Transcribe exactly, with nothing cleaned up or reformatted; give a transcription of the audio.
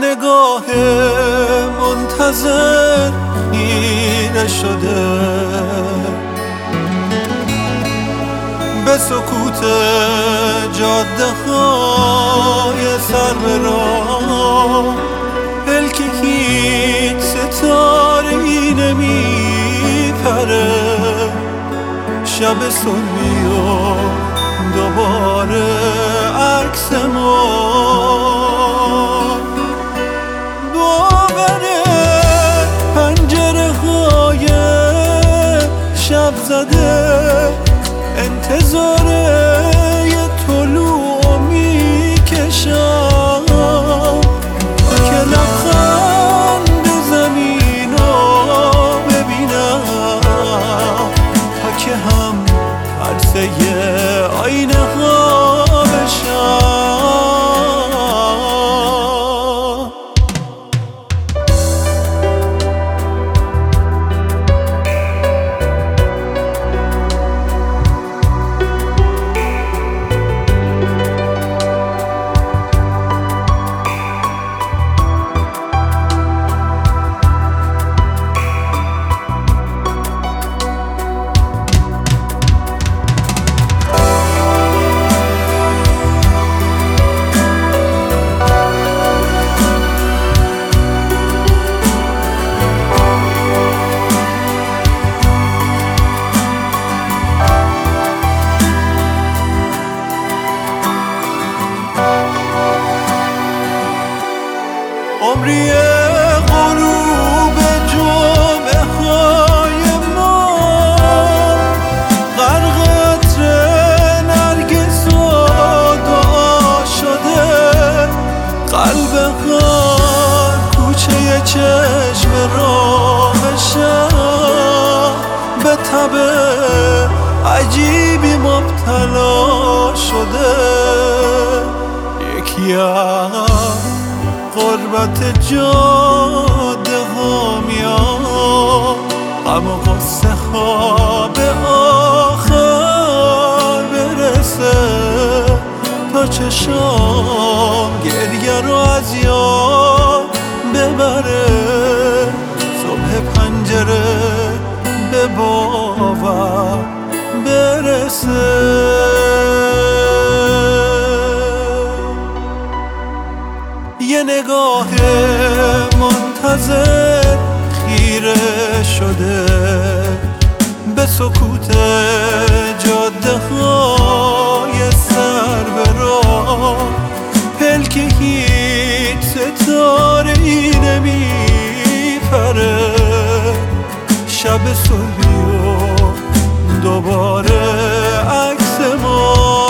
نگاه منتظر خیره شده به سکوت جاده های سر به راه، پلک هیچ ستاره‌ای نمیپره. شب صبحی و دوباره عکس ما باوره پنجره های شب زده انتظار یه طلوع میکشم که لبخند زمین رو ببینم، تا که هم عرصه آینه ها بشم. عمری غروب جمعه های ما غرق عطر نرگس و دعا شده. قلب خار کوچه چشم راهشم به تب عجیبی مبتلا شده. یکی غربت جاده ها میاد، غم و غصه ها به آخر برسه، تا چشام گریه رو از یاد ببره. صبح پنجره به باور برسه. یه نگاه منتظر خیره شده به سکوت جاده های سر به راه، پلک هیچ ستاره‌ای نمیپره. شب صبحی و دوباره عکس ما